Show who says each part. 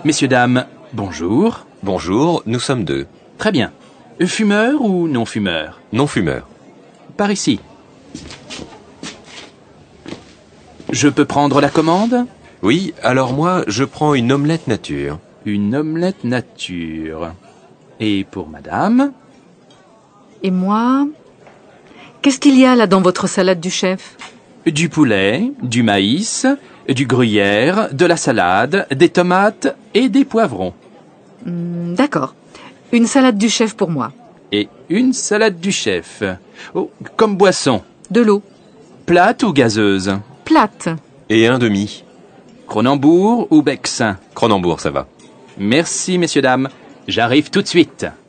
Speaker 1: Messieurs, dames, bonjour.
Speaker 2: Bonjour, nous sommes deux.
Speaker 1: Très bien. Fumeur ou non-fumeur?
Speaker 2: Non-fumeurs.
Speaker 1: Par ici. Je peux prendre la commande?
Speaker 2: Oui, alors moi, je prends une omelette nature.
Speaker 1: Une omelette nature. Et pour madame?
Speaker 3: Et moi? Qu'est-ce qu'il y a là dans votre salade du chef?
Speaker 1: Du poulet, du maïs, du gruyère, de la salade, des tomates et des poivrons.
Speaker 3: D'accord. Une salade du chef pour moi.
Speaker 1: Et une salade du chef. Oh, comme boisson.
Speaker 3: De l'eau.
Speaker 1: Plate ou gazeuse?
Speaker 3: Plate.
Speaker 2: Et un demi.
Speaker 1: Cronenbourg ou Becks?
Speaker 2: Cronenbourg, ça va.
Speaker 1: Merci, messieurs, dames. J'arrive tout de suite.